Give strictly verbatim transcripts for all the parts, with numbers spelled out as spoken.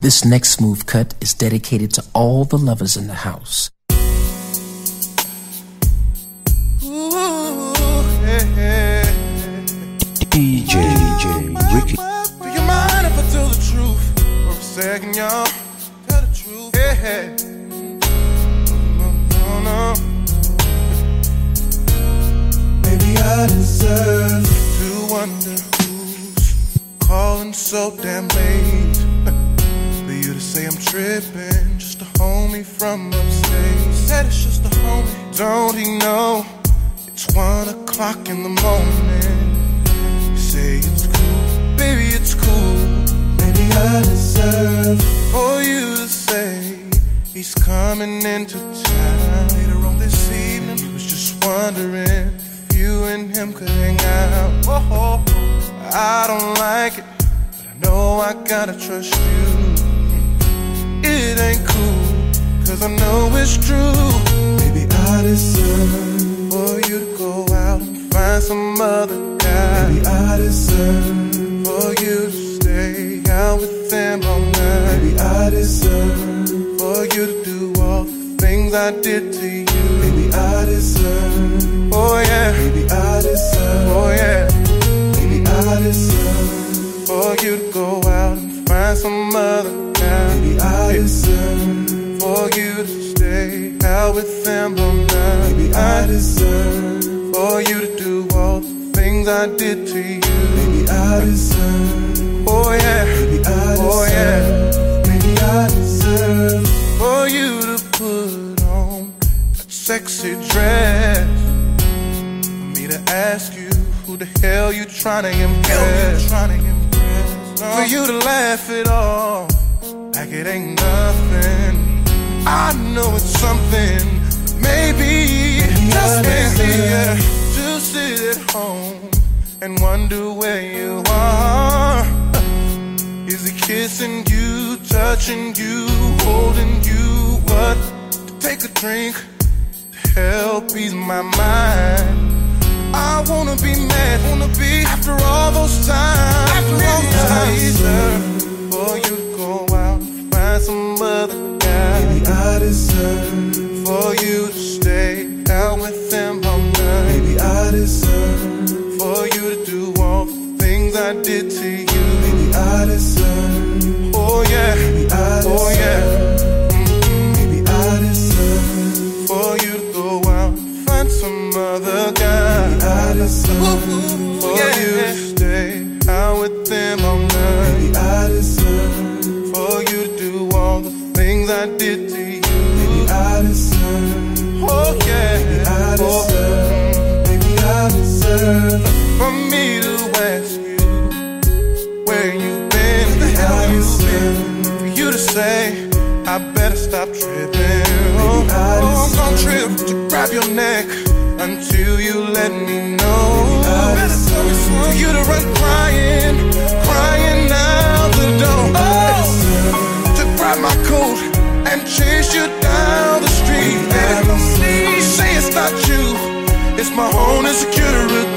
This next smooth cut is dedicated to all the lovers in the house. Ooh, yeah, yeah. D J, D J Ricky. Do you mind if I tell the truth for a second, y'all? Tell the truth. Yeah. No, no, no. Maybe I deserve to wonder who's calling so damn late. For you to say I'm tripping, just a homie from upstate. Said it's just a homie. Don't he know it's one o'clock in the morning? You say it's cool, baby, it's cool. Maybe I deserve for you to say he's coming into town later on this evening. He was just wondering if you and him could hang out. Oh, I don't like it, but I know I gotta trust you. It ain't cool, cause I know it's true. Maybe I deserve for you to go out and find some other guy. Maybe I deserve for you to stay out with them all night. Maybe I deserve for you to do all the things I did to you. Maybe I deserve, oh yeah. Maybe I deserve, oh yeah. Maybe I deserve for you to go out and find some other guy. Maybe I deserve for you to stay out with them all night. Maybe I deserve for you to do all the things I did to you. Maybe I deserve, oh yeah. Maybe I deserve, oh yeah. Maybe I deserve for you to put on that sexy dress, for me to ask you who the hell you tryna impress, tryna impress. For you to laugh it off like it ain't nothing. I know it's something, maybe, maybe just maybe, yeah, to sit at home and wonder where you are. Is he kissing you, touching you, holding you? What? To take a drink to help ease my mind. I wanna be mad, wanna be after all those times. After all those times, for you to go out and find some other guy. Maybe I deserve for you to stay out with them all night. Maybe I deserve for you to do all the things I did to you. Maybe I deserve, oh yeah, maybe I deserve, oh yeah. Mm-hmm. Maybe I deserve for you to go out and find some other guy. Maybe I deserve for yeah. you to stay out with them all night. Maybe I deserve for you to do all the things I did to you. Maybe I deserve, oh yeah, maybe I deserve, oh. Maybe I deserve for me to ask you where you've been, where the hell you've been, for you to say I better stop tripping. Oh, oh, I'm gonna trip to grab your neck until you let me know. For you to run crying, crying out the door. Oh, to grab my coat and chase you down the street. And you say it's not you, it's my own insecurity.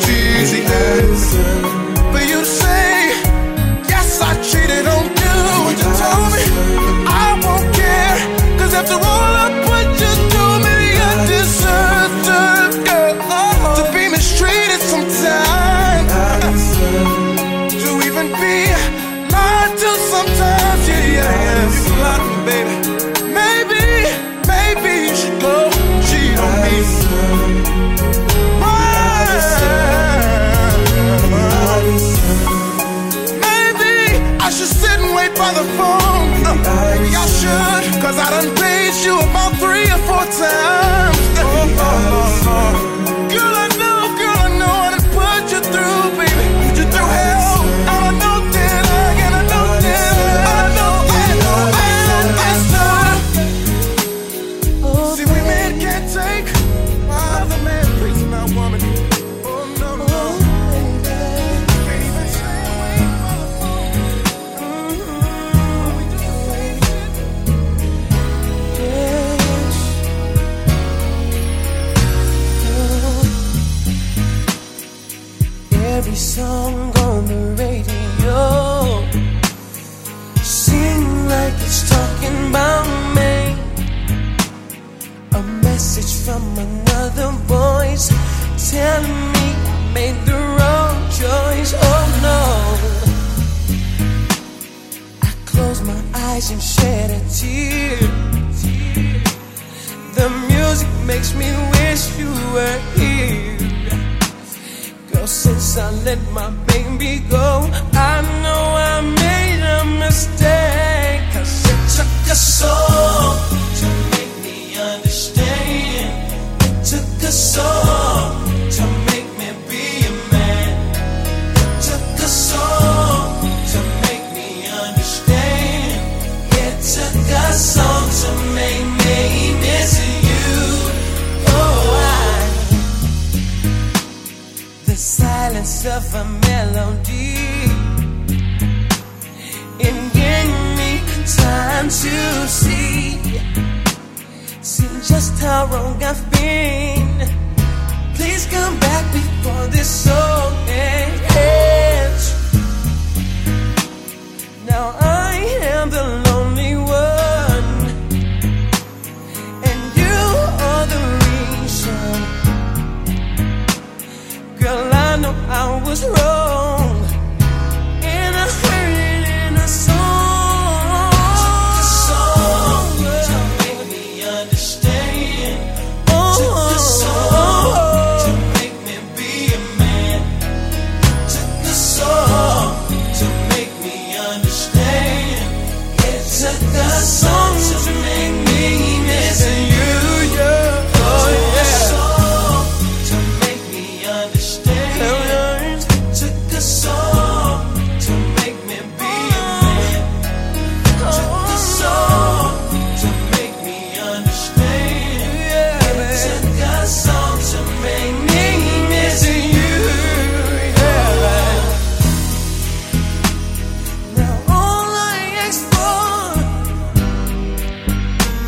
For you to say, yes, I cheated on you. And you told me I won't care, cause after all I put you through, maybe I deserve to, girl, to be mistreated sometime, to even be lied to sometimes. Yeah, yeah, yeah. You can lie to me, baby. Maybe, maybe you should go cheat on me. Maybe I should sit and wait by the phone. Uh, maybe I should, cause I done paid you about three or four times. Oh, oh, oh. Girl, I know, girl, I know I done put you through, baby. Put you through hell. And I know that I, and I know that I, I know, I know, I know, I know. See, we men can't take other man pleasing our woman. Oh, no, no. Can't even stay away from the phone. Mm-hmm. We just say shit. my eyes and shed a tear. The music makes me wish you were here. Girl, since I let my baby go, I know I made a mistake. 'Cause it took a soul to make me understand. It took a soul to make me be a man. It took a soul to make me understand. It took a soul to make me miss you. Oh, I, the silence of a melody and give me time to see, see just how wrong I've been. Please come back before this song ends. Now I am the lonely one, and you are the reason. Girl, I know I was wrong, and I heard it in a song. Took a song to make me understand. Took a song to make me be a man. Took a song to make me understand. It took a song to make me miss you. Yeah. Oh yeah. Took a song to make me understand. Took a song to make me be a man. Took a song to make me understand. It took a song to make me miss you. Yeah. Now all I ask for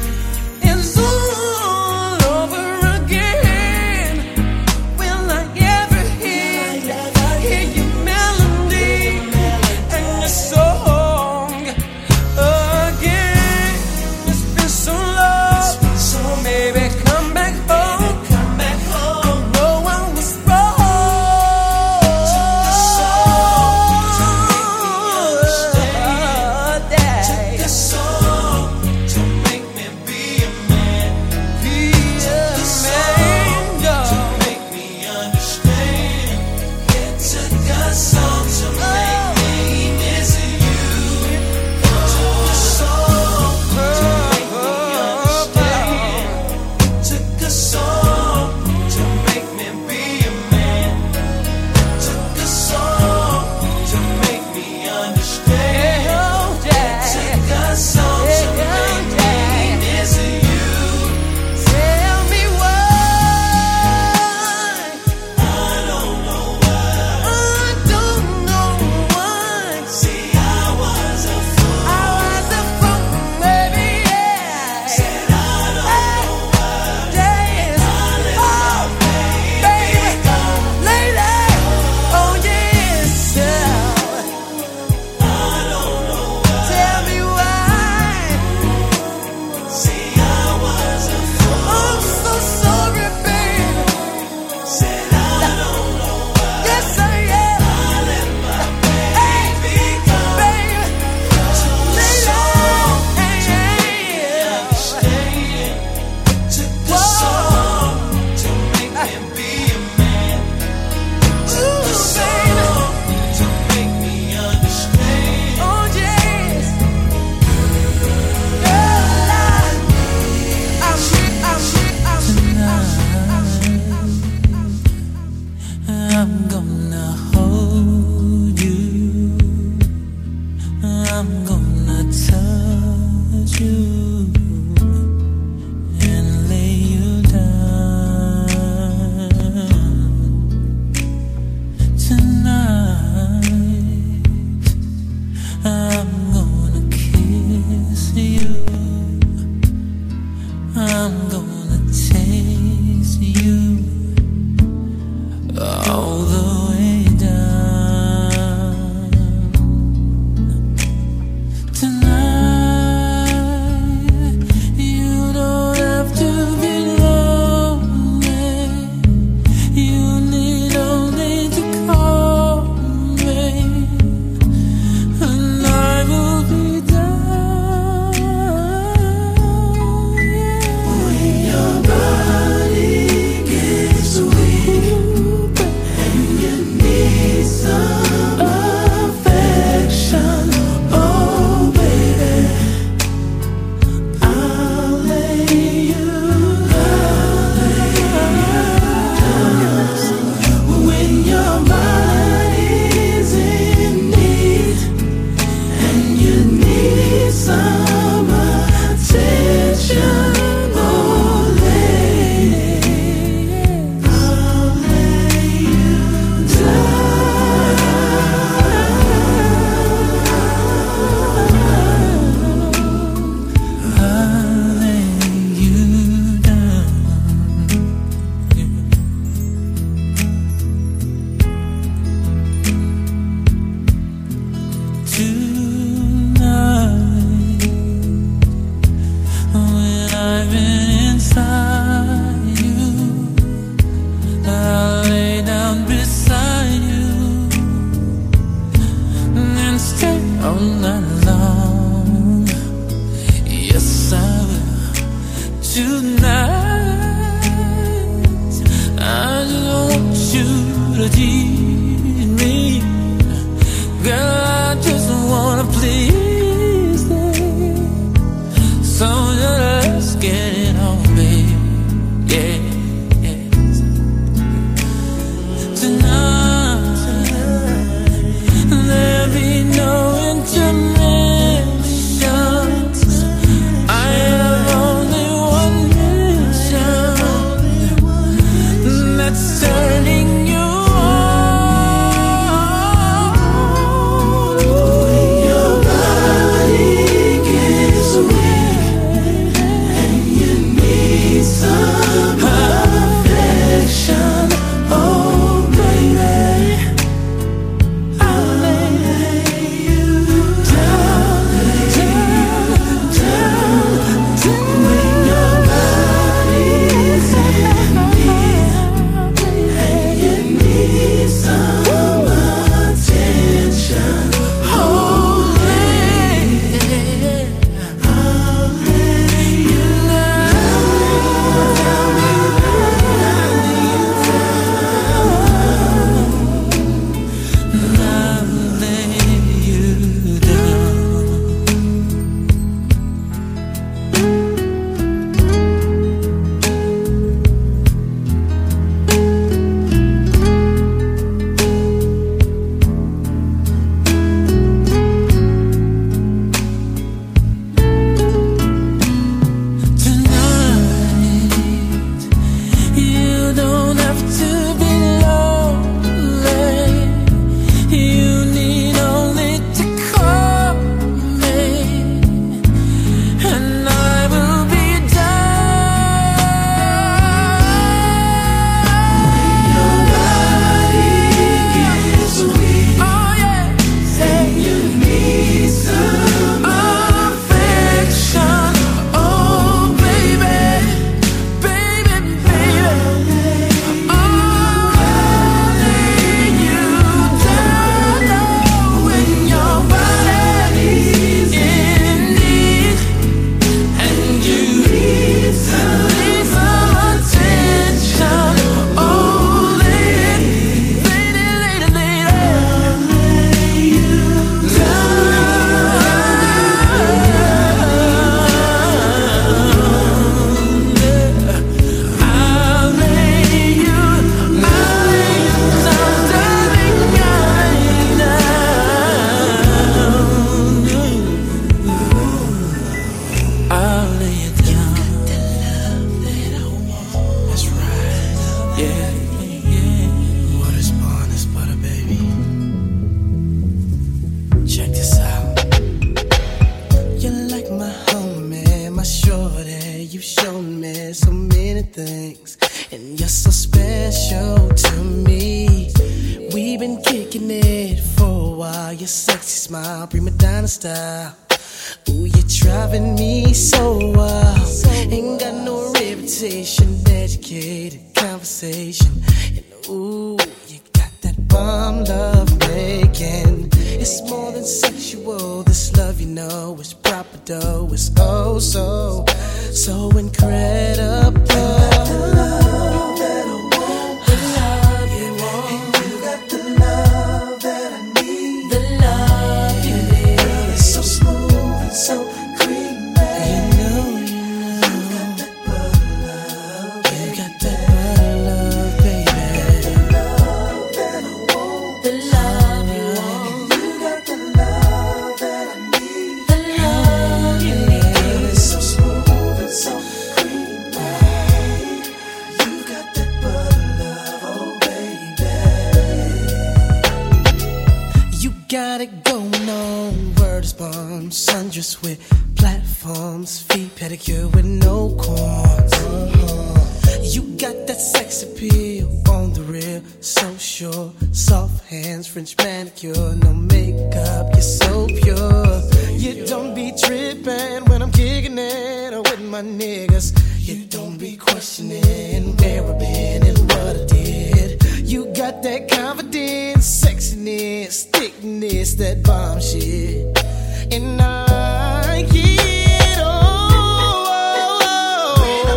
And I like it all.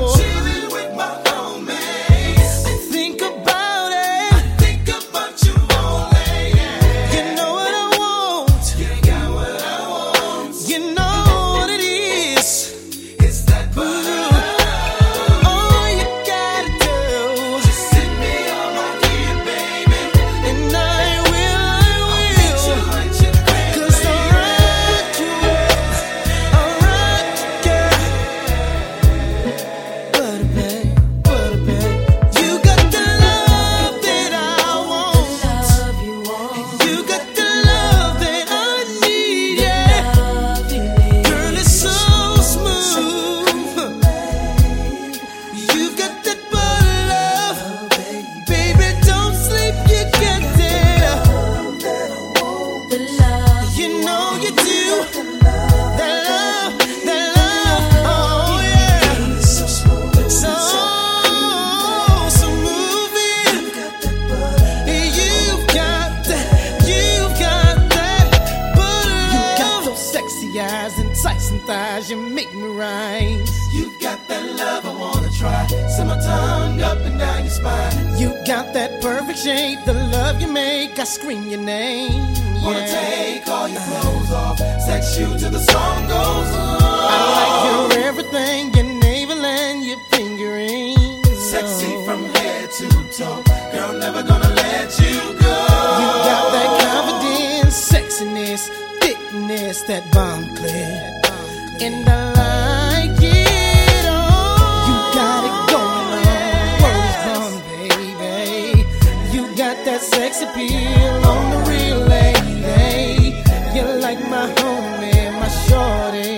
you make me rise. You got that love I wanna try. Send my tongue up and down your spine. You got that perfect shape, the love you make, I scream your name. Yeah. Wanna take all your clothes off, sex you till the song goes on. I like your everything, your navel and your fingering. Sexy from head to toe, girl, never gonna let you go. You got that confidence, sexiness, thickness, that bomb clear. And I like it all. You got it going on, rose on, baby. You got that sex appeal on the real lady. You're like my homie, my shorty.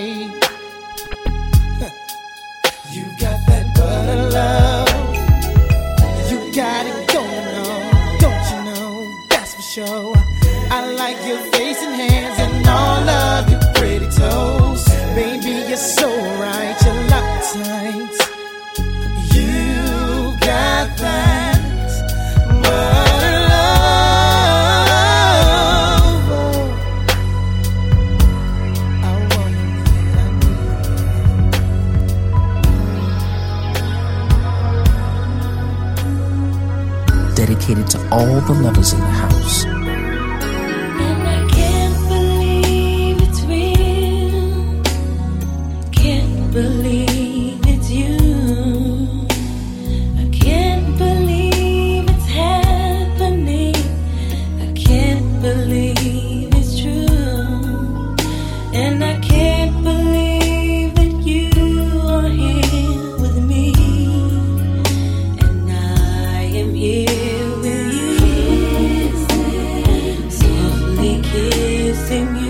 You got that butter love. You got it going on, don't you know? That's for sure. I like your face and hands and all of your pretty toes. Baby, you're so right, you're locked tight. You got that butter love. I want it, I need it. Dedicated to all the lovers in the house. Believe it's you. I can't believe it's happening. I can't believe it's true. And I can't believe that you are here with me. And I am here with you, softly kissing you.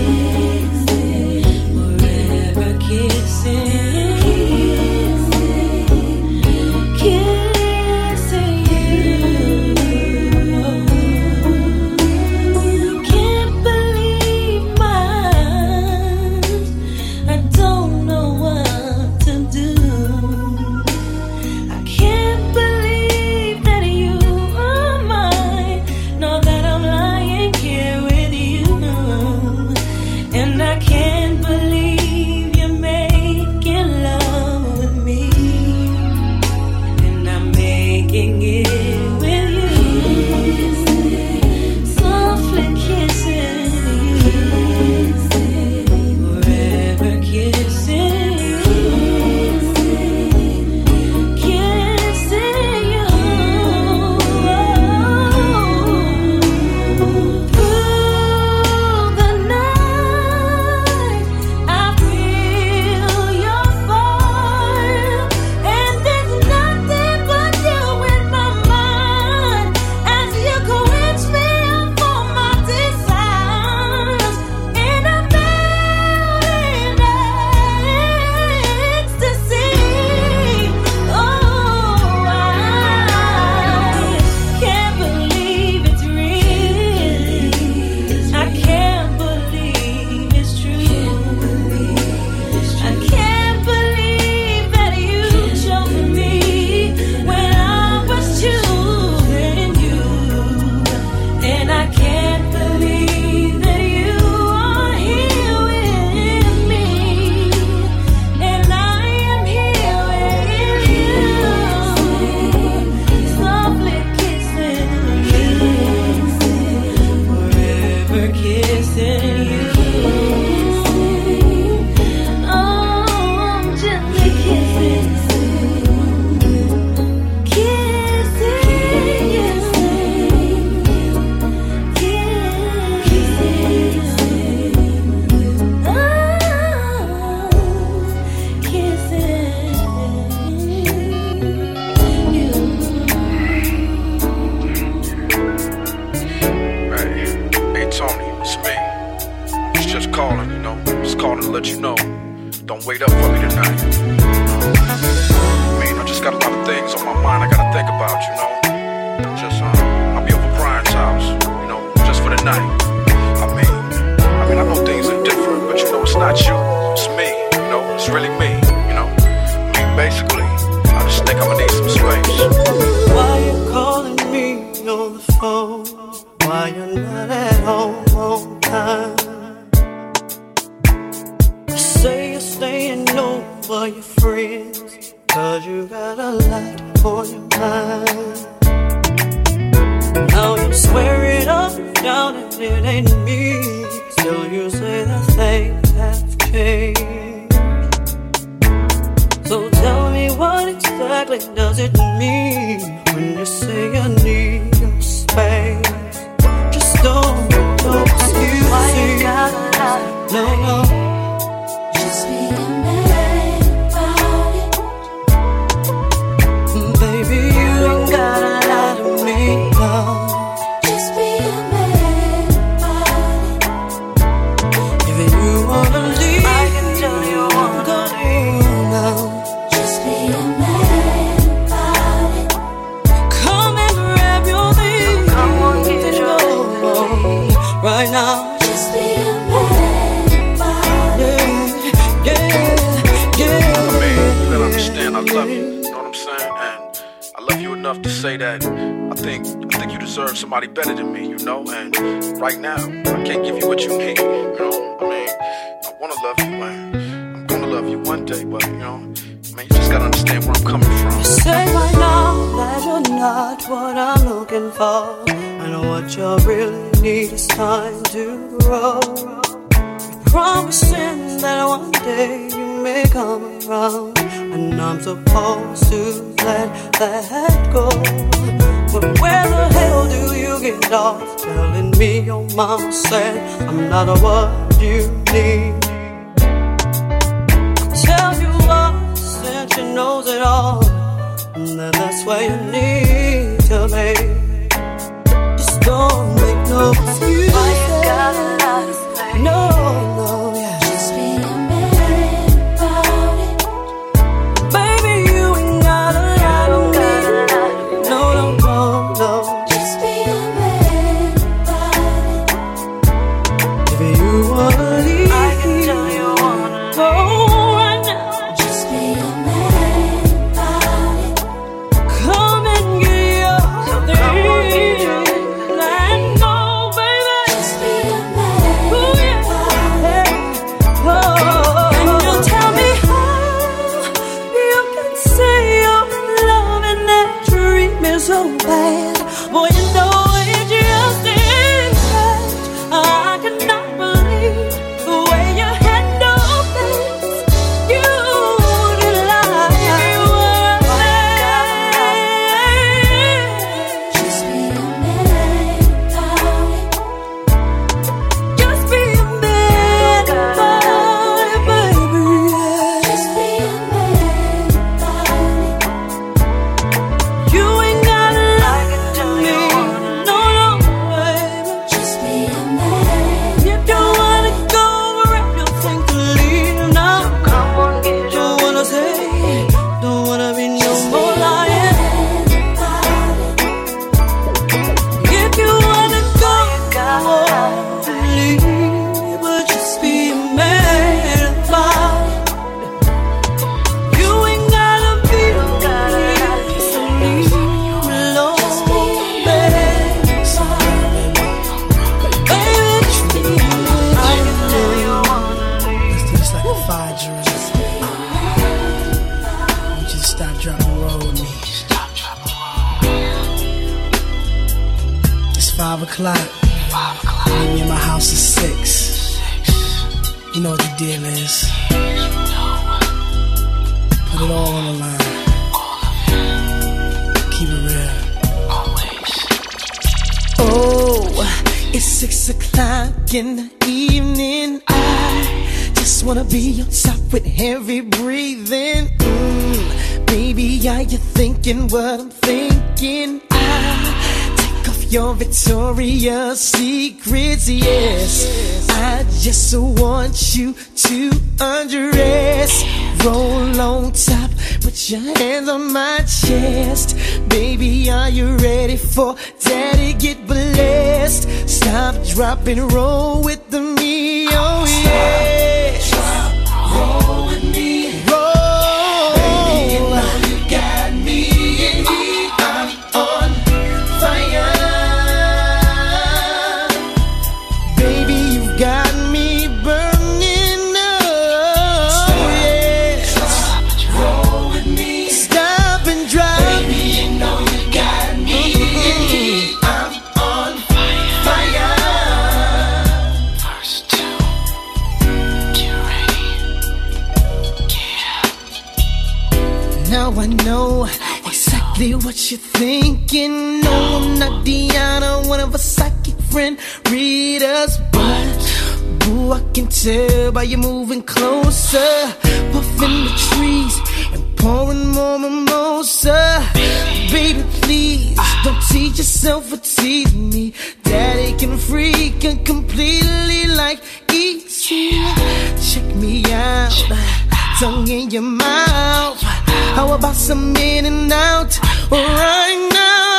Why you're not at home on time? Say you're staying for your friends, cause you got a lot on your mind. Now you swear it up and down and it ain't me. Still you say that things have changed. So tell me what exactly does it mean when you say you need your space? Just don't make no excuses. Why you gotta lie? No, no. Just be a man about it. Baby, you ain't gotta lie to me, no. Just be a man about it. If you wanna leave, I can tell you wanna leave now. Just be a man about it. Come and grab your things. Come on, get your things right now. Just be a man about it. Yeah, yeah, yeah. I mean, you gotta understand, I love you. You know what I'm saying? And I love you enough to say that I think I think you deserve somebody better than me, you know? And right now, I can't give you what you need, you know? I mean, I wanna love you, and I'm gonna love you one day, but, you know, I mean, you just gotta understand where I'm coming from. You say right now that you're not what I'm looking for, and what you really need is time to grow. You're promising that one day you may come around, and I'm supposed to let that go. But where the hell do you get off telling me your mom said I'm not what you need? Tell you what, since she knows it all, then that's where you need to be. Just don't make no excuses. Why you gotta lie to me? No, no, yeah. Just be a man about it. Baby, you ain't gotta lie to me. No, no, no, no. Just be a man about it. If you wanna leave, I can tell you wanna go right now. Just be a man about it. Come and get your things and go, baby. Just be a man Ooh, yeah. about it. Oh, and you tell me how you can say you're in love and that dream is so bad. Boy, you know it just ain't right. I cannot believe the way you handle things. You wouldn't lie if you were a man. Just be a man about it. Just be a man about it, baby. Just be a man about it. You ain't gotta lie to me. No, no, baby. Just be a man. You don't wanna go where you think to leave now. Come on, get don't wanna say, don't wanna be no more lying. If you wanna go, go leave, but just be a man about it. You ain't gotta be a man, so leave me alone, baby. Baby, just be a man. I can tell you wanna leave. Let's do this like a fire drill. I want you to stop, drop, and roll with me. Stop, drop, and roll. It's five o'clock. Five o'clock. Meet me in my house at six. You know what the deal is. Put it all on the line. Keep it real. Oh, it's six o'clock in the evening. I just wanna be on top with heavy breathing. Mm, baby, are you thinking what I'm thinking? I take off your Victoria's Secrets, yes. I just want you to undress. Roll on top, put your hands on my chest. Baby, are you ready for daddy get blessed? Stop, drop, and roll with the me, oh yeah. Drop, roll with me. Roll. Baby, you know you got me in heat. I'm on fire. Baby, you got me burning up. Yeah. now I know exactly what you're thinking. No, I'm not Deanna, one of a psychic friend read us, but boo, I can tell by you moving closer, puffing the trees and pouring more mimosa. Baby, please don't teach yourself or tease me. Daddy can freak and completely like easy. Check me out, tongue in your mouth. How about some in and out right now?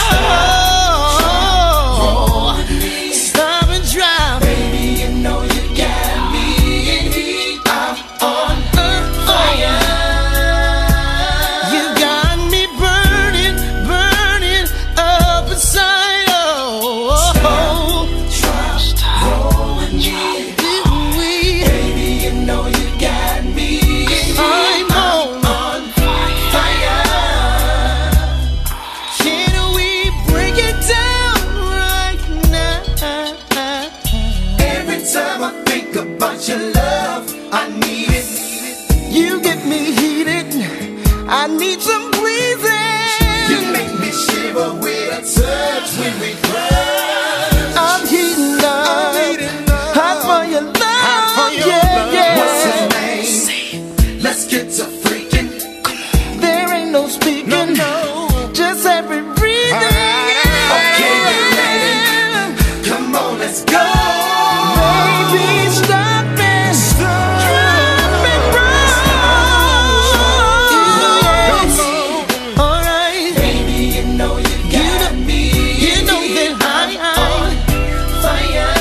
Stop and drive. Baby, you know you got me in heat. I'm on fire. You got me burning, burning up inside. Oh, Trust, roll with me. Baby, you know you got me in heat. I'm on, on fire. Can we break it down right now? Every time I think about your love, I need it. You get me heated. I need some pleasing. You make me shiver with a touch when we crush. I'm heating up, hot for your love. Yeah, yeah. What's his name? Let's get to freaking. There ain't no speaking, just every breathing. Okay, you ready? Come on, let's go. Baby, stop it, drop it, roll. All right, Baby, you know you got me. you know that I, on fire.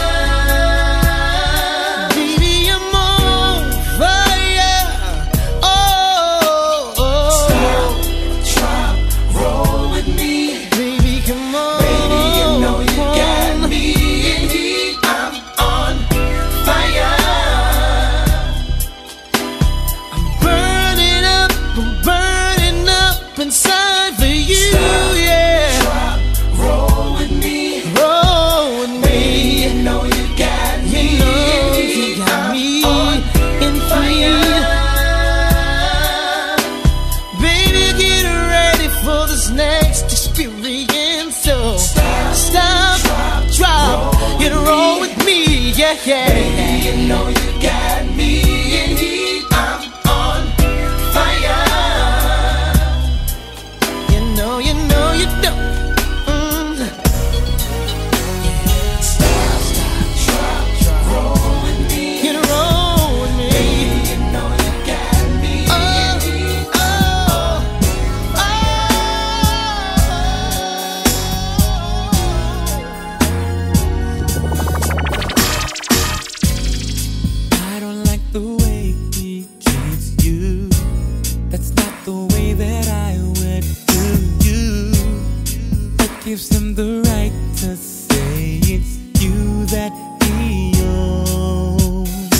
baby, I'm on fire. Oh, oh, Drop, roll with me. baby, come on. Baby, you know you got me in heat. I'm on fire. Burning up, I'm burning up inside for you, yeah. Drop, roll with me. Roll with Baby, me, you know you got me you know in you heat. got I'm me on in fire. Baby, get ready for this next experience. So stop, drop, you roll with me, yeah, yeah. Baby, you know you got me in heat. I'm on fire. You know, you know, you don't. Mm. Stop, stop, drop, drop, roll with me. You roll with me. Baby, you know you got me in Oh, heat. oh, I don't like the way he treats you. That's not the way that I would do you. That gives him the right to say it's you that he owns.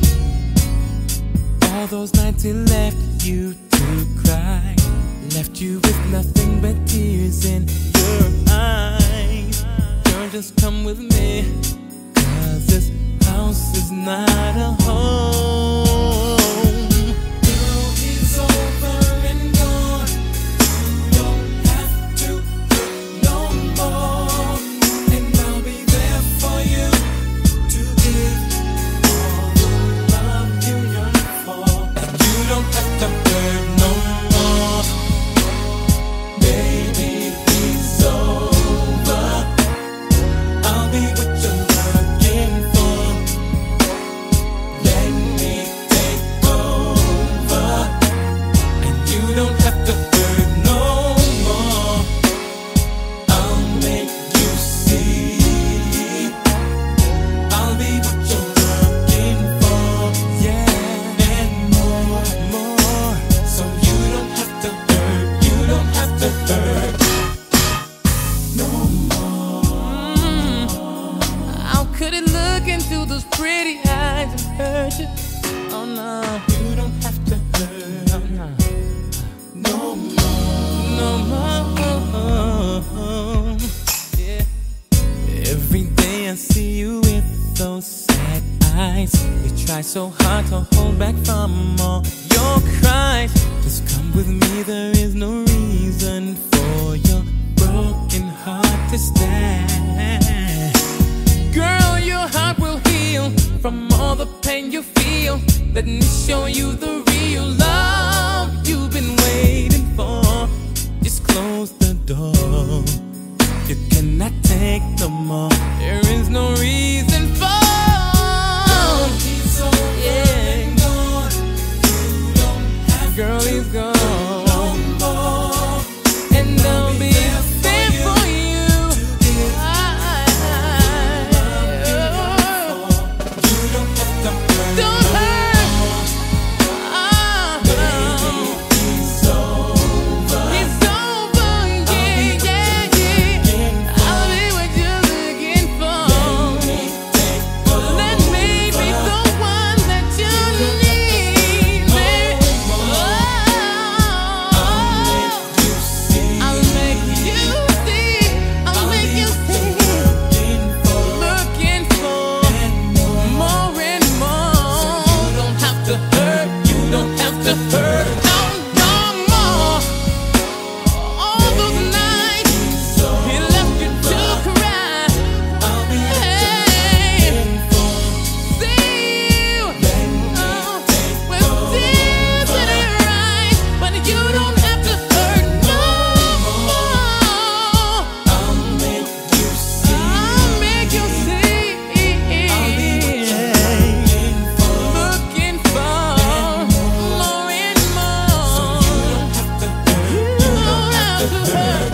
All those nights he left you to cry, left you with nothing but tears in your eyes. Girl, just come with me, 'cause this house is not a home. Girl, he's over and gone. You don't have to look no more, and I'll be there for you to give all the love you yearn for. And you don't have to hurt no more, baby. He's over. I'll be what you're looking for. Let me take over, and you don't have to hurt no more. I'll make you see. I'll be what you're looking for, yeah, and more, more. So you girl, he's gone. And I'll be there for you. Don't hurt. He's over. He's over, yeah, yeah, yeah. I'll be what you're looking for. Let me be the one that you need, baby. I'll make you see, I'll make you see. Looking for more and more. You don't have to hurt, you don't have to hurt. No, no more. All those nights he left you to cry. Hey, see you uh, with tears in your eyes, but you don't have to hurt no more. I'll make you see. I'll make you see. Looking for more and more. You don't have to hurt.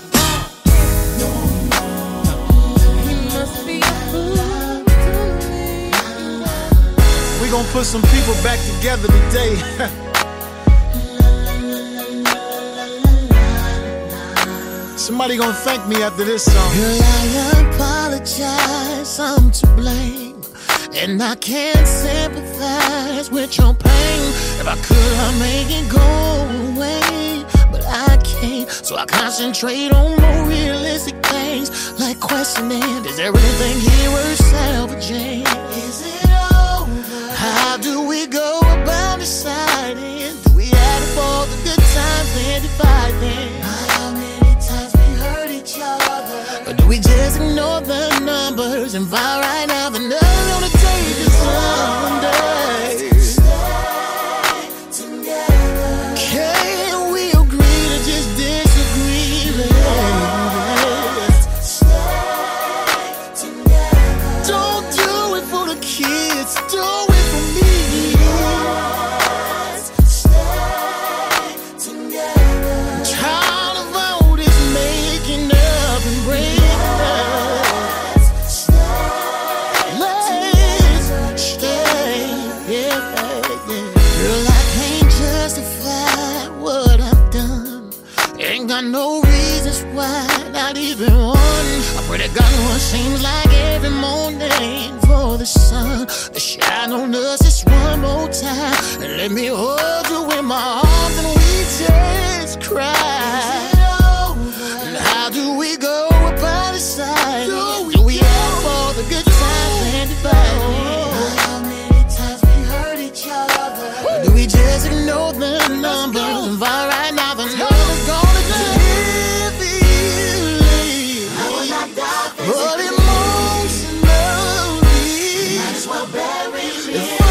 He must be a fool to me. We gonna put some people back together today. Somebody gonna thank me after this song. Girl, I apologize, I'm to blame. And I can't sympathize with your pain. If I could, I'd make it go away. But I can't, so I concentrate on more realistic things. Like questioning, is everything here worth salvaging? Is it over? How do we go about deciding? Do we add up all the good times and divide them? How many times we hurt each other? Or do we just ignore the numbers and vow right now that nothing's gonna take us someday? Can we agree to just disagree, baby? Don't do it for the kids, do it for me. Tired of all this making up and breaking up. Let's stay, yeah, yeah. Girl, I can't justify what I've done. Ain't got no reasons why, not even one. I pray to God what seems like every morning for the sun to shine on us just one more time. And let me hold you in my arms and we just cry. And how do we go about deciding? Do we have all the good times and divide? How many times we hurt each other? Or do we just ignore the numbers and vow right now that nothing's gonna give easily? But emotionally, might as well bury me. If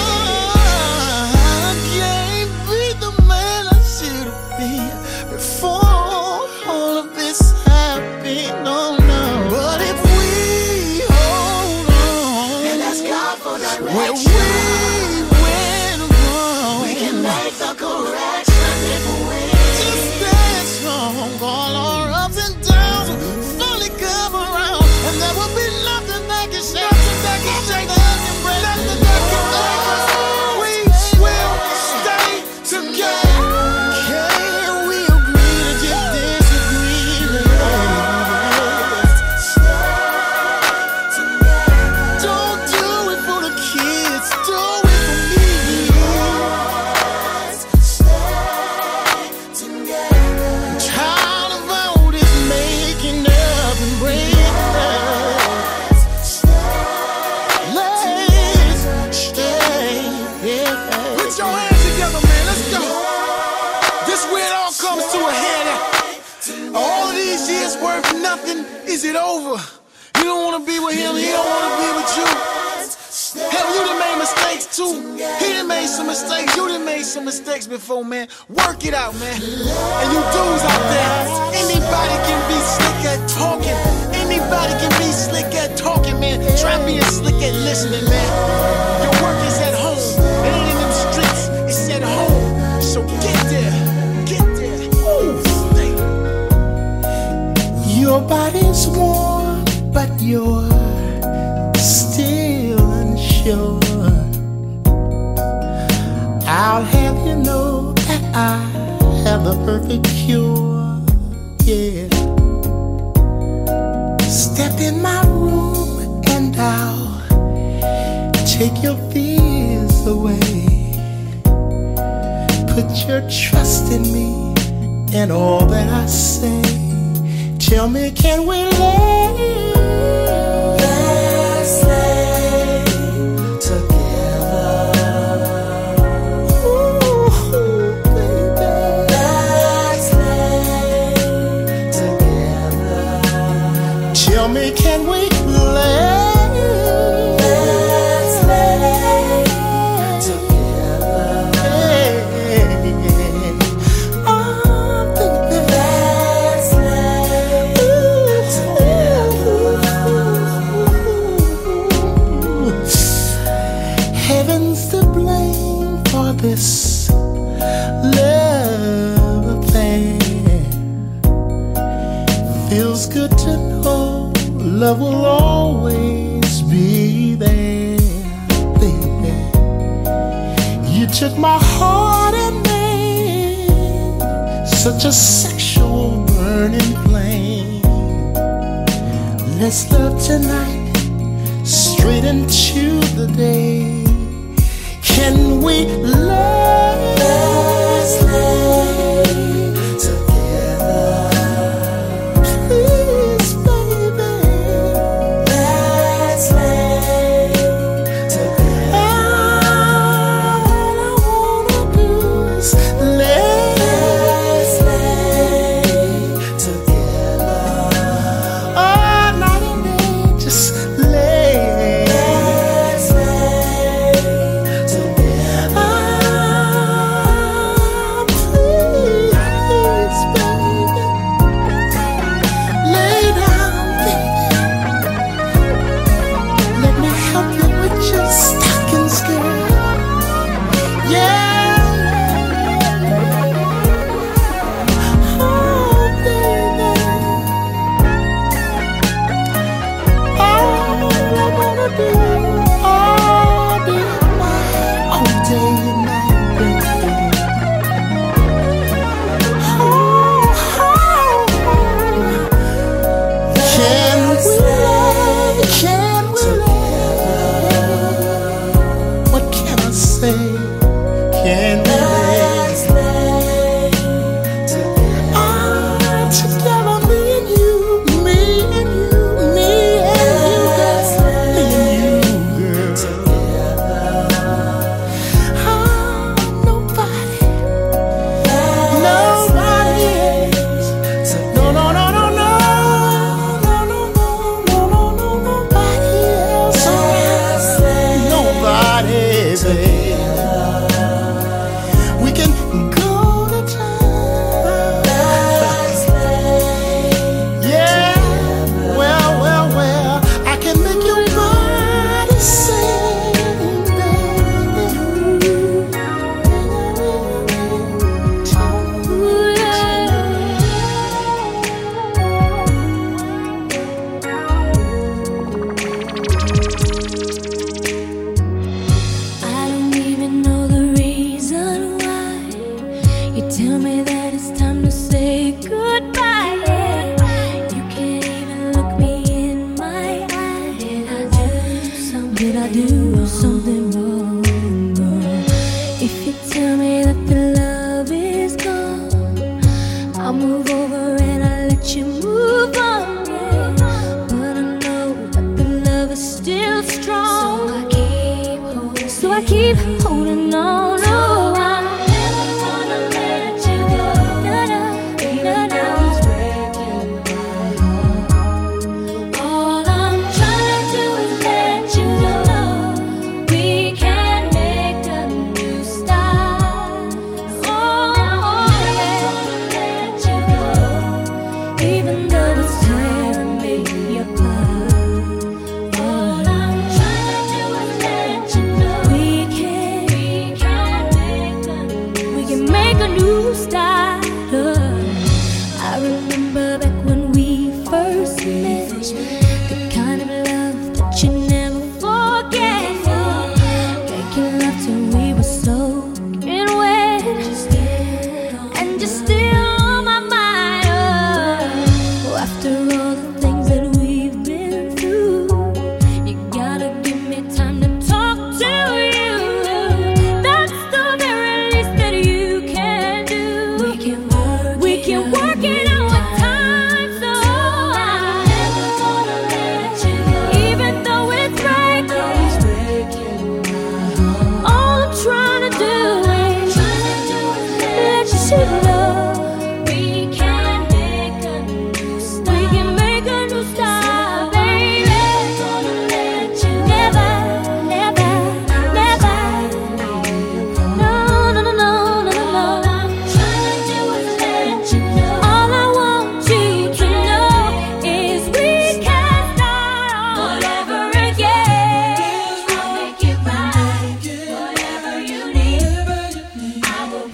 I can't be the man I should be before all of this happened, no, no. But if we hold on and ask God for direction, where we went wrong, we can make the correction if we just stand strong. All our ups and downs will fully come around, and there will be nothing that can shake us, that can shake us, nothing that can break us. We will stay together. Can we agree to just disagree, Don't do it for the kids, do it for me. Tired of all this making up and breaking up. Let's stay, yeah. Put your hands together, man. Let's go. This where it all comes to a head. All of these years worth nothing. Is it over? You don't want to be with him. He don't want to be with you. Hell, you done made mistakes too. He done made some mistakes. You done made some mistakes before, man. Work it out, man. And you dudes out there, anybody can be slick at talking. Anybody can be slick at talking, man. Try being slick at listening, man. Your work is at home. It ain't in them streets. It's at home. So I have the perfect cure, yeah. Step in my room and I'll take your fears away. Put your trust in me and all that I say. Tell me, can we lay? Let's lay together. Ooh, baby. Let's lay together. Tell me, can we lay? Let's lay together. Hey, oh, baby. Let's lay together. Heaven's to blame for this love affair. Feels good to know love will always be there, baby. You took my heart and made such a sexual burning flame. Let's love tonight, straight into the day. Can we love? Let's lay together. Please, baby. Let's lay together. All I wanna do is lay. Let's lay together. All night and day, just lay. Let's lay together. Ah, please, baby. Lay down, baby. Let me help you with your stockings, girl. Yeah. Oh, baby. All I wanna do, all day and night, all day and night, baby. Oh, oh, oh. Can we lay? Can we lay? What can I say? Can we lay? Ah, together, me and you, me and you, me and you, girl, me and you, girl. Ah, nobody, nobody else. No, no, no, no, no, no, no, no, no, no, no, nobody else. Nobody, baby. We can go to town. Yeah, well, well, well, I can make your body sing, I don't even know the reason why you tell me that it's time to say goodbye. You can't even look me in my eye. Did I do something? Did I do something wrong? If you tell me that the love is gone, I'll move over and I'll let you move on. Yeah. But I know that the love is still strong. So I keep holding, so I keep holding on. Oh, I never wanna let you go. No, no, no, no. It's breaking my heart. All I'm trying to do is let you know we can make a new start. Oh, I never wanna let you go, even though it's tearing me apart. All I'm trying to do is let you know we can, we can make a new, we can make a new start. Oh, I remember back when we first met, the kind of love that you never forget. Making love till we were soaking wet.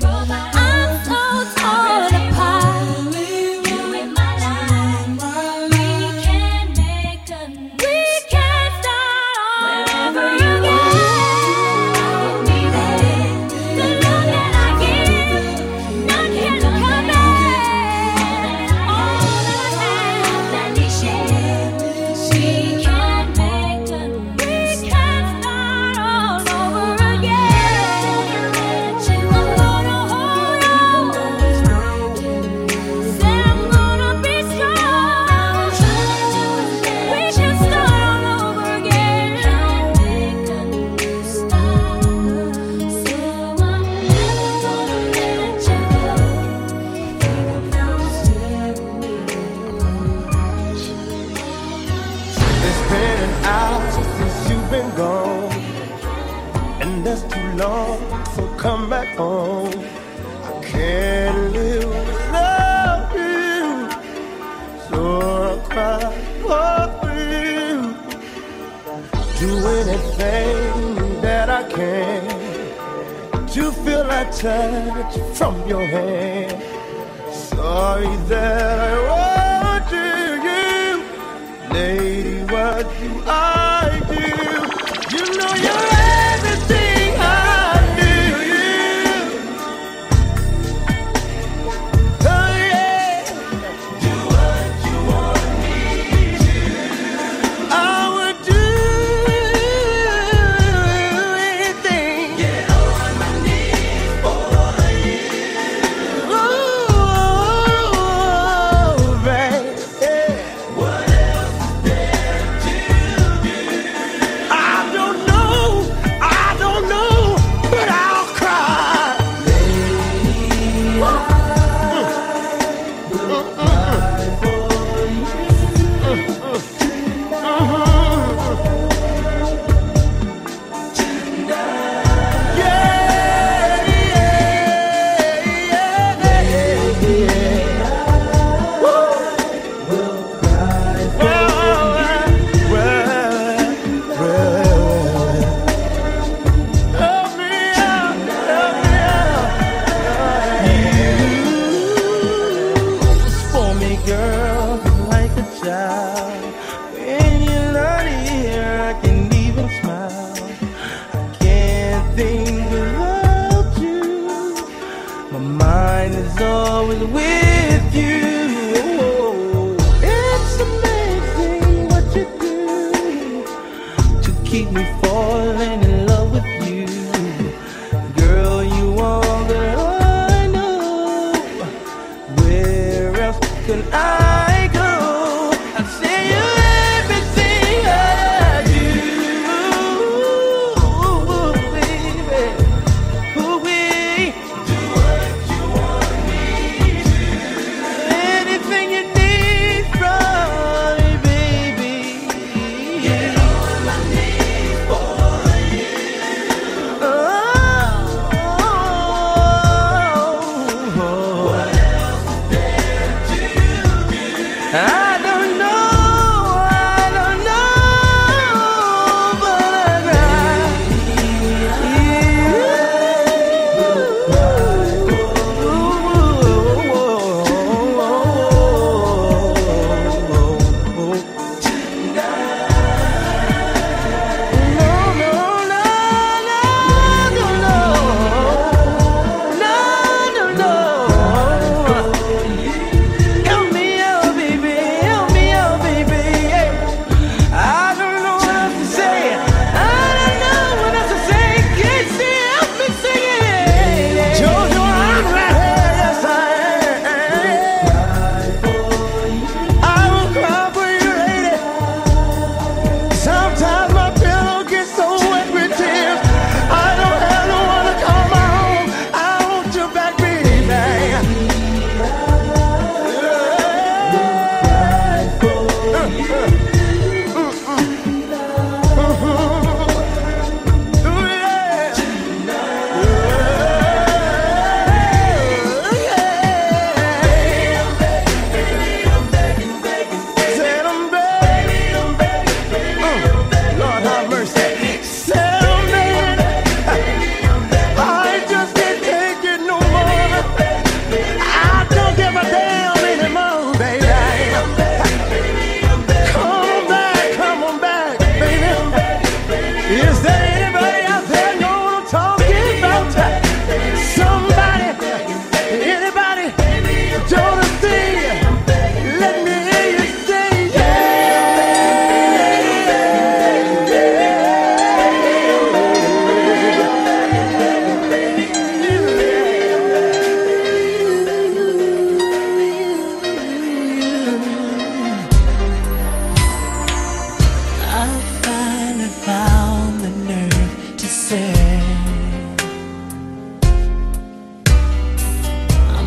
For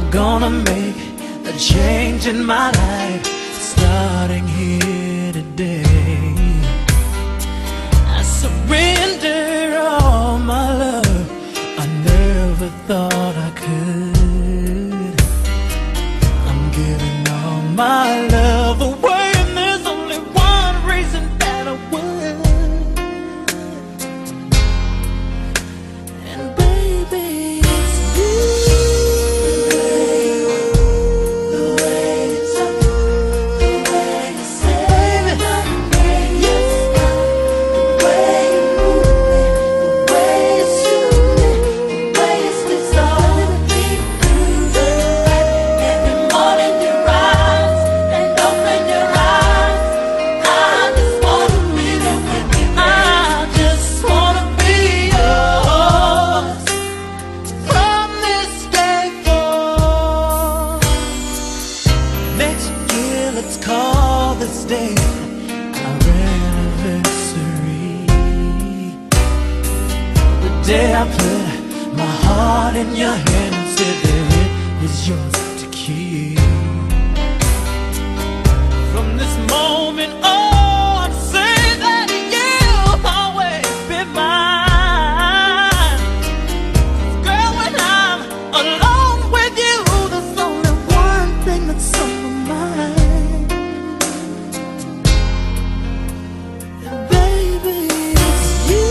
gonna make a change in my life, starting here today. I surrender all my love, I never thought I could. I'm giving all my love away, and there's only one reason that I would. And baby, it's you. The way you talk, the way you say it, the way you stop, the way you move it, the way you shoot it, the way you switch all the beat through the night. Every morning you rise and open your eyes. I just wanna be there with you. I just wanna be yours from this day forth. Next year, let's call this day our anniversary. The day I put my heart in your hand and said that it is yours to keep. From this moment on, say that you'll always be mine. Girl, when I'm alone with you, there's only one thing that's on my mind. And baby, it's you.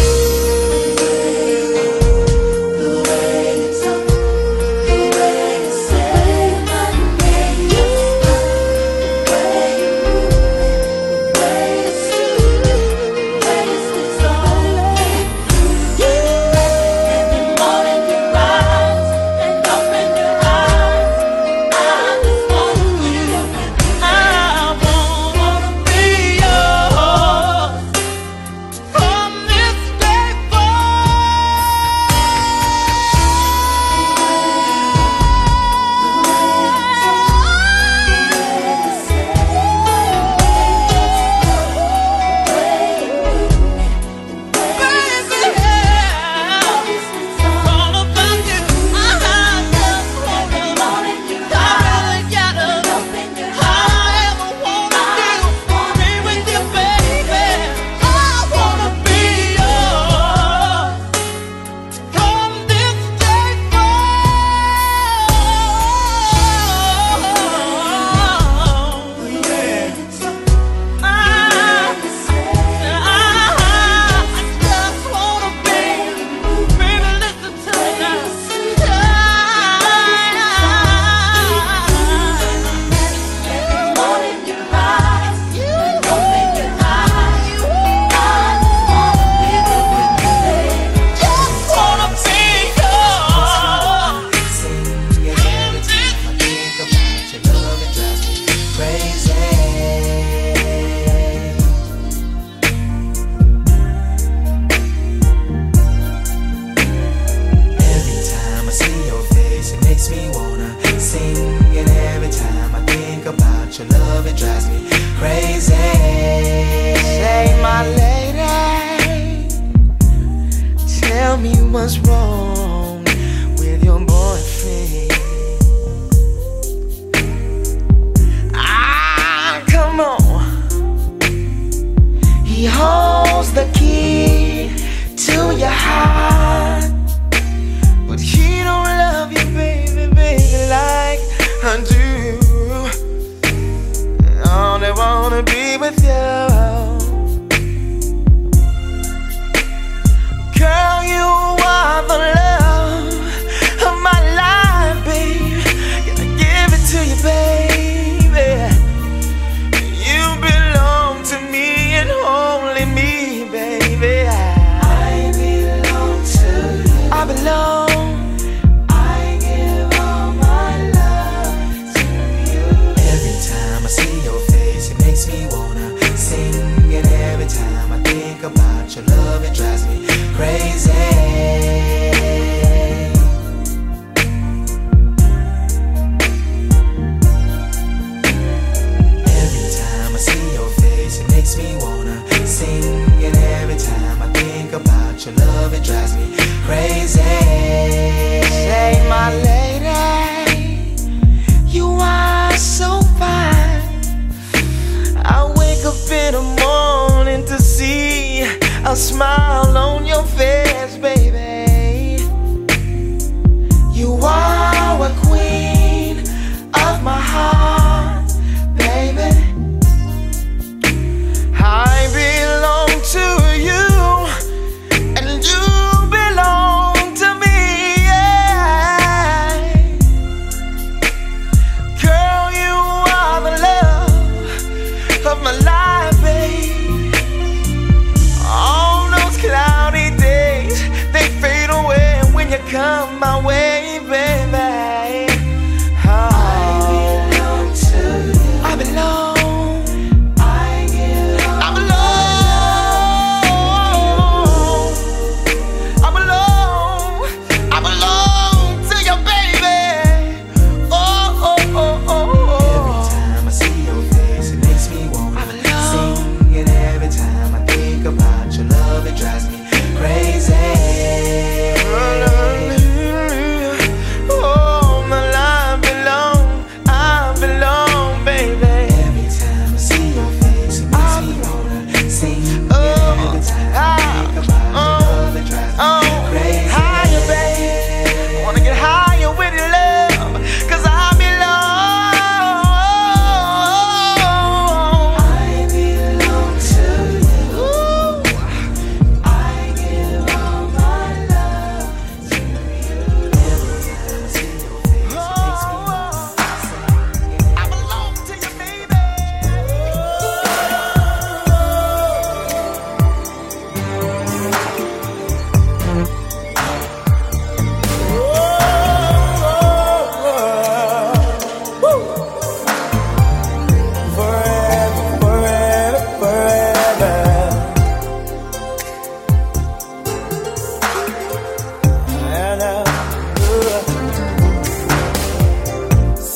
The way you talk, the way you say my name, the way you move it, the way you shoot it, the way you switch all it through you. Every morning you rise and open your eyes. I just wanna be there with you. I wanna be yours from this day Your love, it drives me crazy. Say, my lady, tell me what's wrong with your boyfriend. Ah, come on. He holds the key to your heart, but he don't love you, baby, baby, like I do. I wanna be with you, girl. You are the love.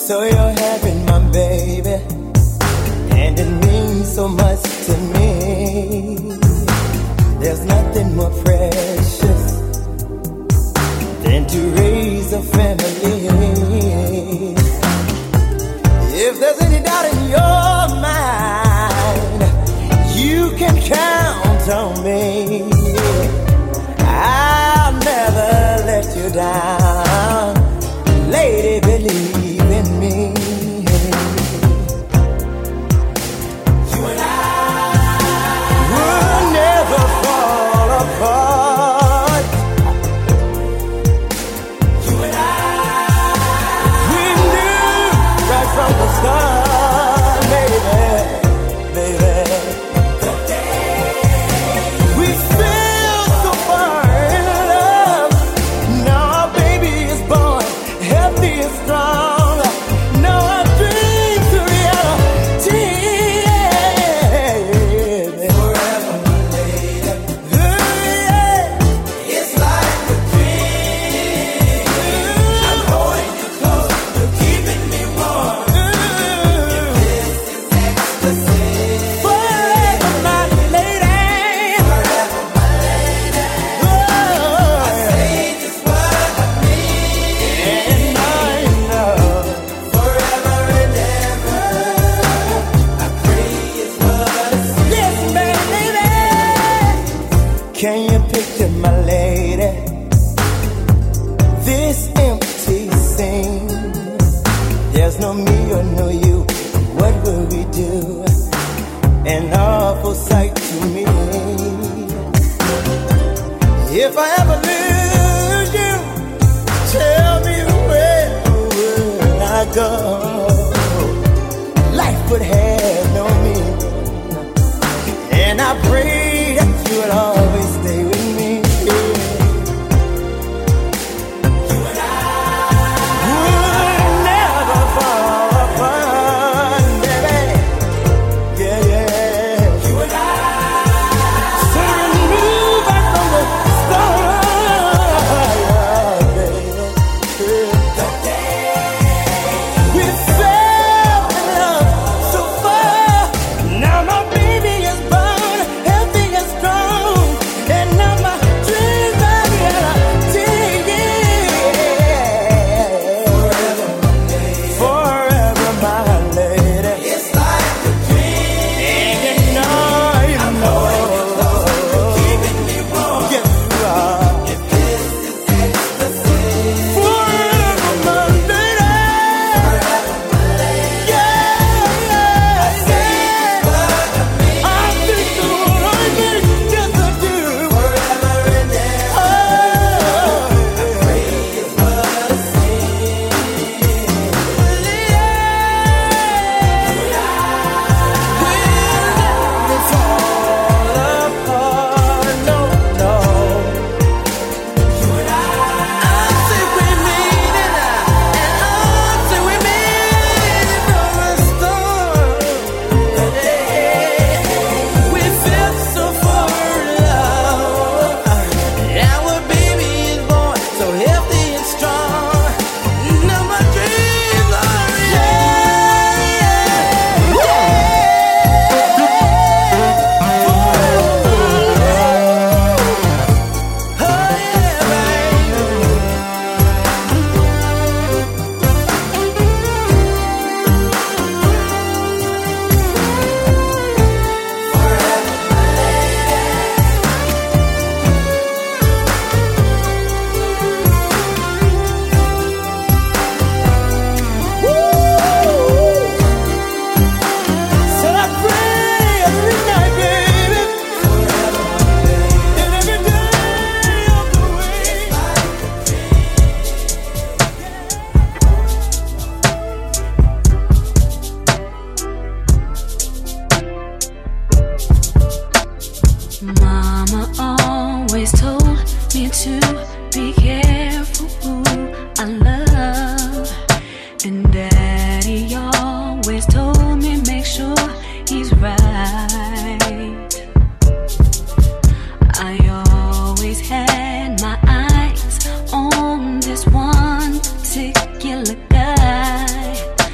So you're having my baby, and it means so much to me. There's nothing more precious than to raise a family. If there's any doubt in your mind, you can count on me. I'll never let you down, lady, believe in me. You and I will never fall apart. You and I, we knew right from the start, baby, baby. The day we feel so far in love. Now our baby is born, healthy and strong. Now our dreams are reality. Forever, my lady. It's like a dream. I'm holding you close, you're keeping me warm. This is ecstasy. Forever, my lady. Forever, my lady. I say just what I mean, and I know forever and ever. I pray it's what I see. Listen, baby, can you picture my lady? This empty scene. There's no me or no you. What will we do? An awful sight to me. If I ever lose you, tell me where will I go? Life would have no meaning, and I pray that you will always stay with me. You and I would never fall apart, baby. Yeah, yeah. You and I, so we knew right from the start, baby. The day we fell in love so far. Now my baby is born, healthy and strong, and now my dreams are reality. Forever, my lady. It's like a dream, and you know, you know, keeping me warm. Yes, you are. If this is ecstasy. Forever, my lady. Forever, my lady. Yeah, yeah. I say what I mean. I think the what I mean, yes I do. Forever and ever. Oh, I pray it's what I see. Said I pray every night, baby, and every day of the week. Mama always told me to be careful who I love, and Daddy always told me make sure he's right. I always had my eyes on this one particular guy.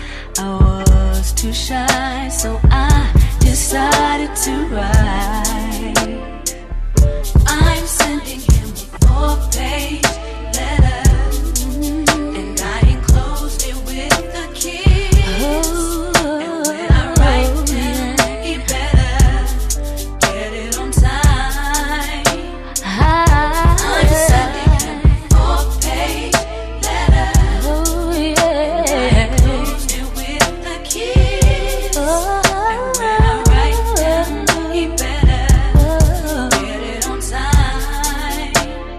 too shy, so I decided to write. I'm sending him a four-page letter, and I enclosed it with a kiss. And when I write him, he better get it on time. I'm sending him a four-page letter, and I enclosed it with a kiss. And when I write him, he better get it on time.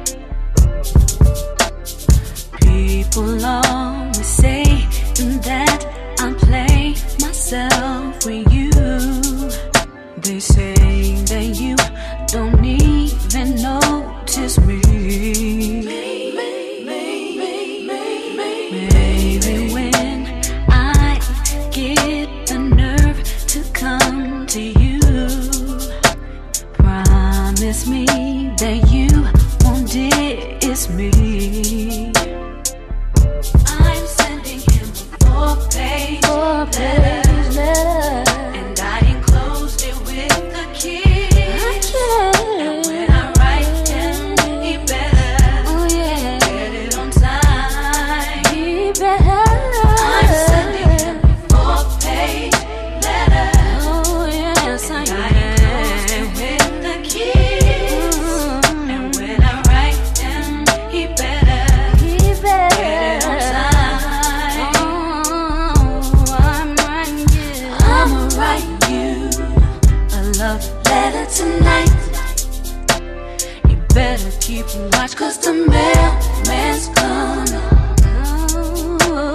People always say that I play myself with you. They say that you don't even notice me. Maybe when I get the nerve to come to you, promise me that you won't diss me. I'm sending him a four-page letter, and I enclosed it with a kiss. And when I write him, he better get it on time. I'm sending him a four-page letter, and I enclosed it with a kiss. And when I write him, he better get it on time. I'm writing you, I'ma write you a love letter tonight. You better keep watch, 'cause the mailman's coming.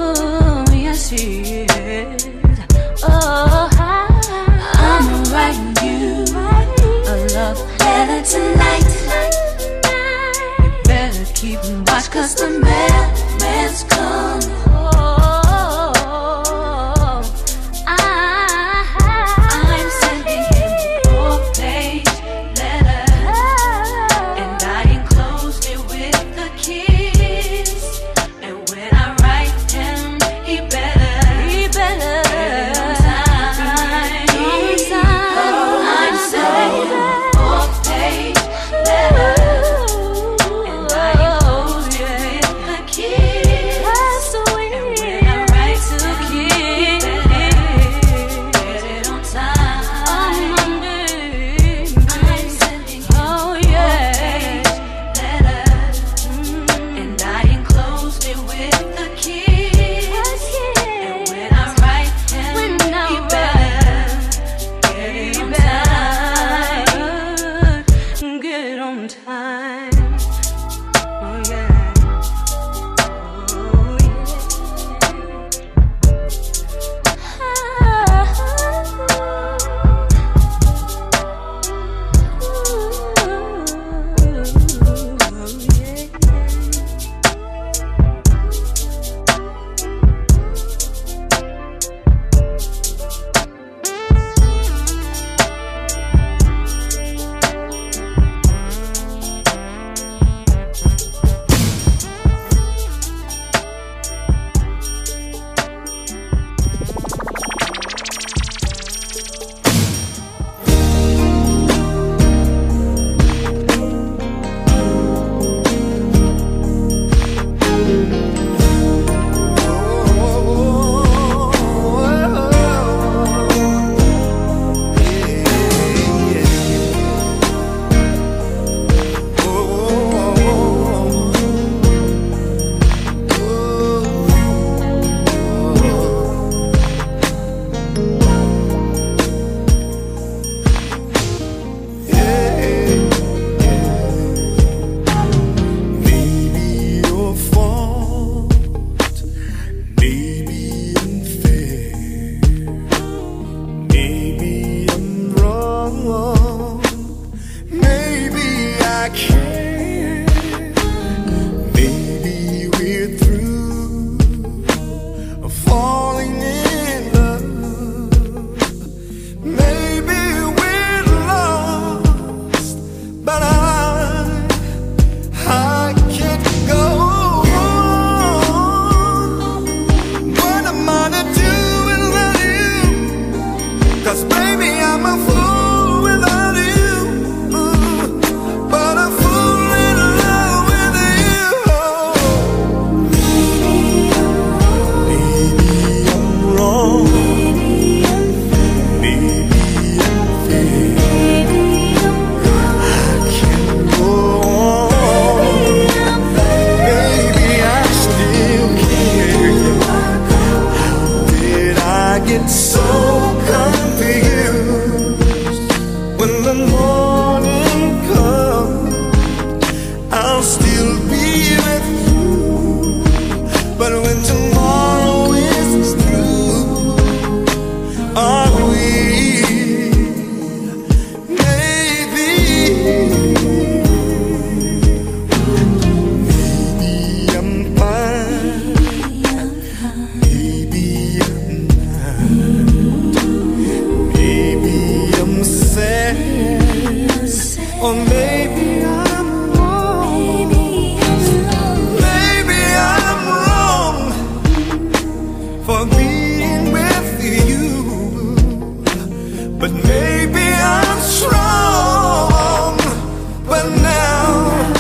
for being with you. But maybe I'm strong, but now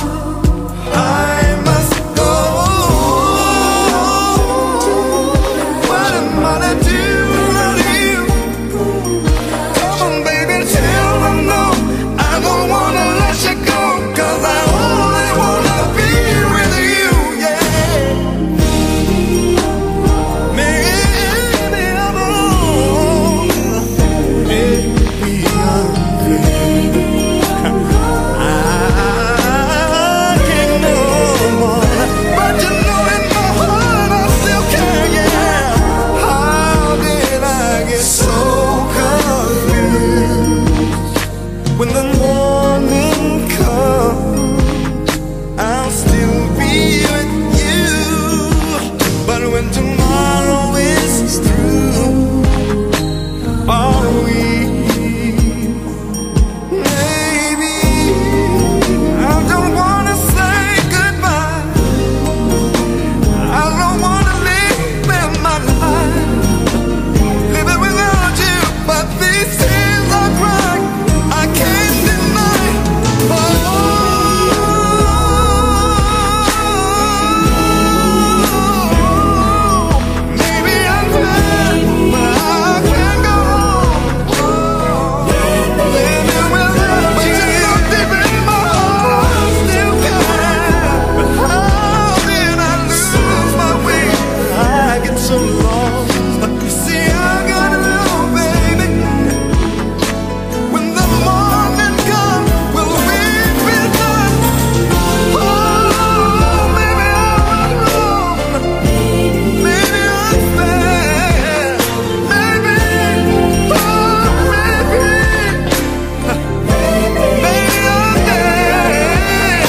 I must go. What am I to do with you? Come on, baby, tell them no. I don't wanna let you go, 'cause I only wanna be with you, yeah. Maybe I'm wrong. Maybe I'm crazy. I can't no more. But you know in my heart I still care, yeah. How did I get so confused? When the morning comes, I'll still be with you. But when tomorrow is through, are we? Maybe I don't wanna say goodbye. I don't wanna live my life living without you. But these tears I cry, I can't deny. Oh, maybe I'm bad, but I can't go on. Living without you, deep in my heart, I still care. But how did I lose my way? I get so lost. You see, I gotta know, baby. When the morning comes, will we be done? Oh, maybe I was wrong. Maybe I'm bad. Maybe, oh, maybe, maybe I'm dead.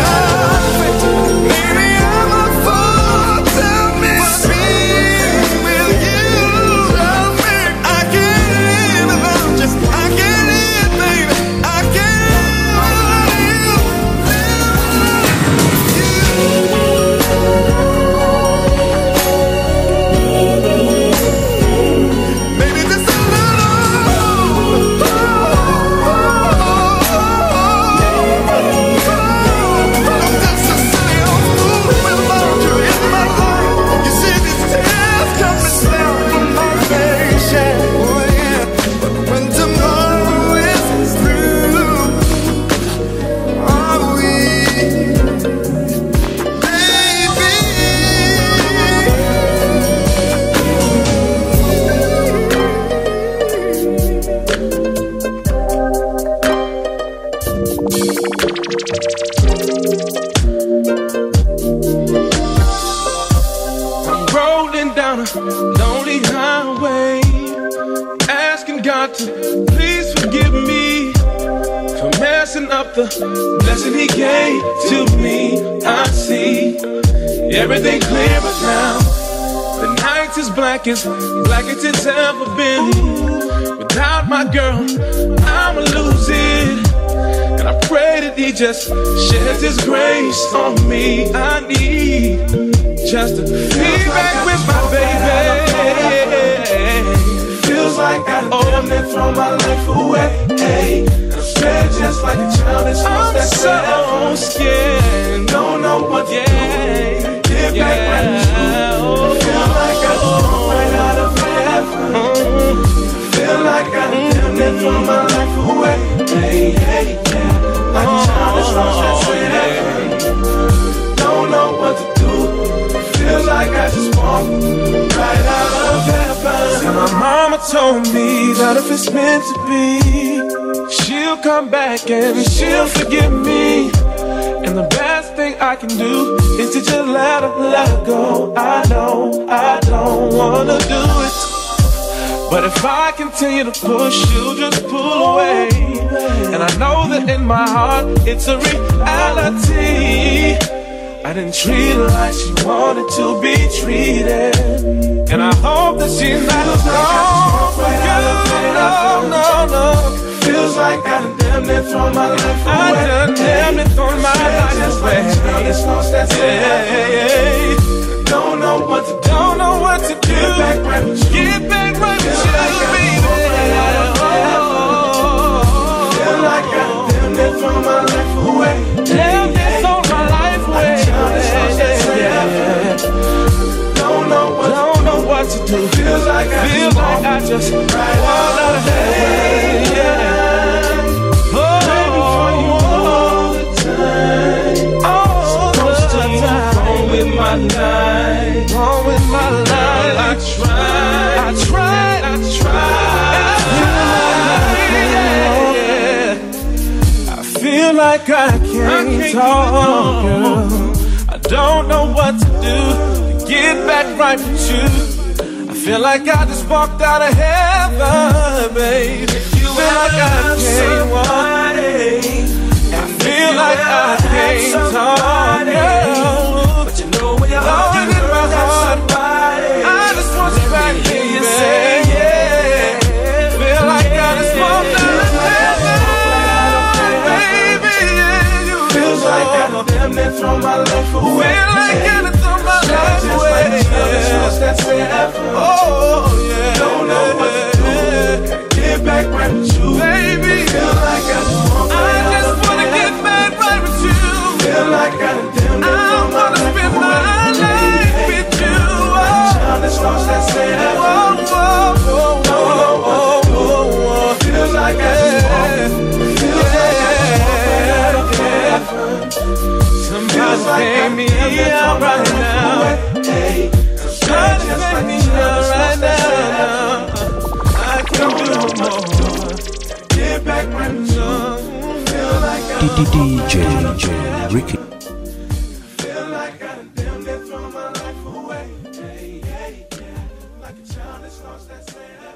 Maybe I'm a fool. Tell me what's with you. Tell me I can't live without you. I can't live, baby. I can't live Maybe just a little. I'm just a silly old fool without you in my life. You see these tears coming down from my face, yeah. Oh yeah. But when tomorrow is through, are we? I'm rolling down a lonely highway, asking God to please forgive me for messing up the blessing He gave to me. I see everything clearer now. The night is black as black as it's ever been. Without my girl, I'ma lose it. And I pray that He just sheds His grace on me. I need just to be back with my baby. Feels like I done damn near throw my life away. Hey, I'm scared just like a child that's lost that I'm so scared. Don't know what to Yeah, do. Get back right to you. Feel like I just walked right out of heaven. Feel like I damn near throw my life away. Hey, hey, yeah. Like a child that's lost that heaven. Don't know what to do. Feel like I just walked right out of heaven. And my mama told me that if it's meant to be, she'll come back and she'll forgive me. And the best thing I can do is to just let her, let her go. I know I don't wanna do it, but if I continue to push, she'll just pull away. And I know that in my heart it's a reality. I didn't treat her like she wanted to be treated, and I hope that she's not gone for good. No, no, no. Feels like I done damn near thrown my life away. I done damn near thrown my life away. It's lost that yeah. Don't know what to do. Don't know what to do. Get back right with you. Get back right with you, baby. Feel like I damn near throw my life away. Damn near throw my life away. Don't know what, don't know what to do. Feels like I feel like I just fall out of heaven. Yeah. Oh, for you all the time. All the time. Wrong with my life. Wrong with my life. I tried. I tried. I tried. I feel like I can't talk, girl. I don't know what to do to get back right with you. I feel like I just walked out of heaven, babe. Feel like I can't walk. I feel like I can't talk, girl. But you know when you're all in my heart, I just want you back, baby. Feel like I just walked out of heaven, baby. Feels like I damn near throw my life away. Feel like I done throw my life away. Oh yeah. Don't know what to do. Get back right with you, baby. Feel like I just want. I just wanna get back right with you. Feel like I damn near throw my life away. I wanna spend my life with you. Child that's lost that say ever. Don't know what to do. Feels like I just want. Feels like I just want forever. Somebody pay me out right now. Somebody pay me out right now. I can't do no more. Get back right with you. Feel like I D J Ricky. Feel like I damn near throw my life away. Like a child that's lost that